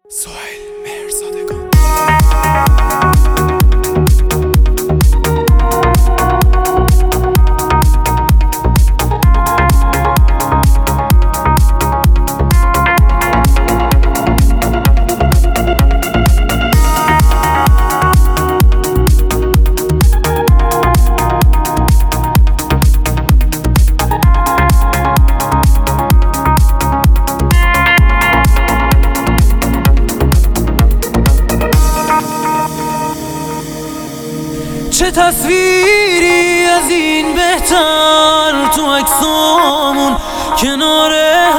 سهیل مهرزادگان. چه تصویری از این بهتر تو عکسامون کنار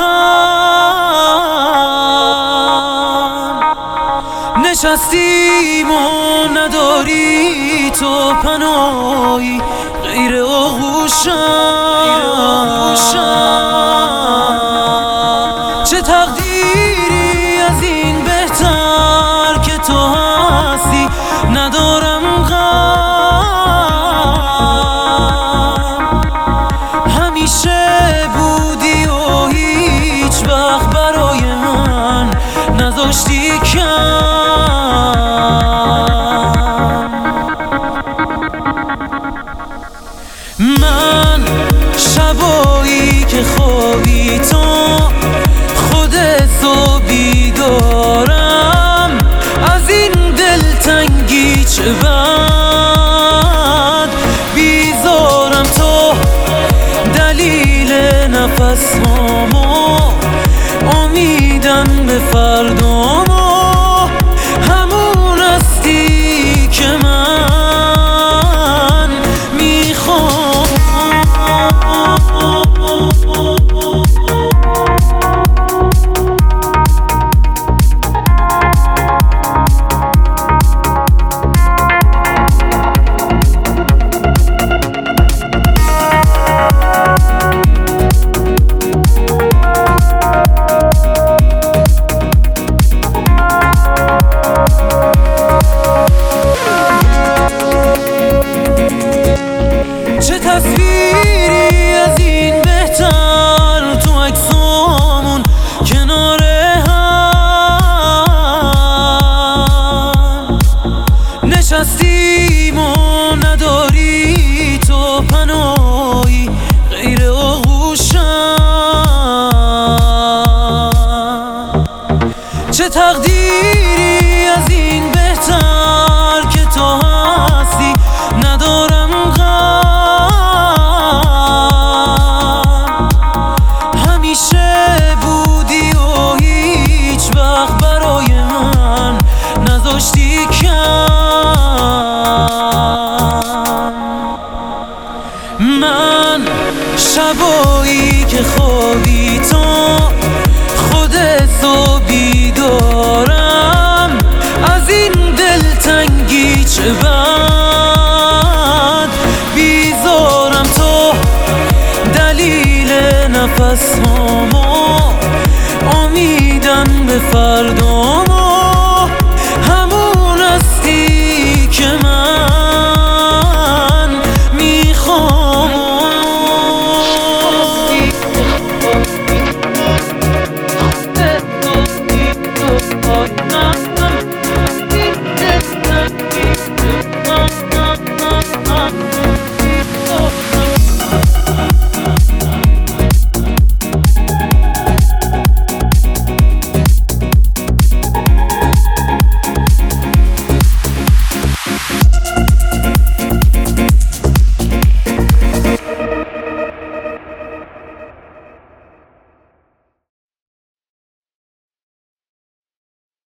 هم نشستیم و نداری تو پناهی غیر آغوشم. چه تقدیری از این بهتر که تو هستی ندارم بودی و هیچ وقت برای من نذاشتی کم. من شبایی که خوابی تو خودتو بیدارم از این دلتنگی چه بد بیزارم تو دلیل نفس هامو امیدم به فردامو همون هستی که من میخوام. چه تصویری از این بهتر تو عکسامون کنار هم نشستیم و نداری تو پناهی غیر آغوشم. چه تقدیری از این بهتر که تو هستی ندارم بودی و هیچ وقت برای من نذاشتی کم. من شبایی که خوابی تو خودتو بیدارم از این دلتنگی چه بد بیزارم تو دلیل نفس هامو امیدم به فردا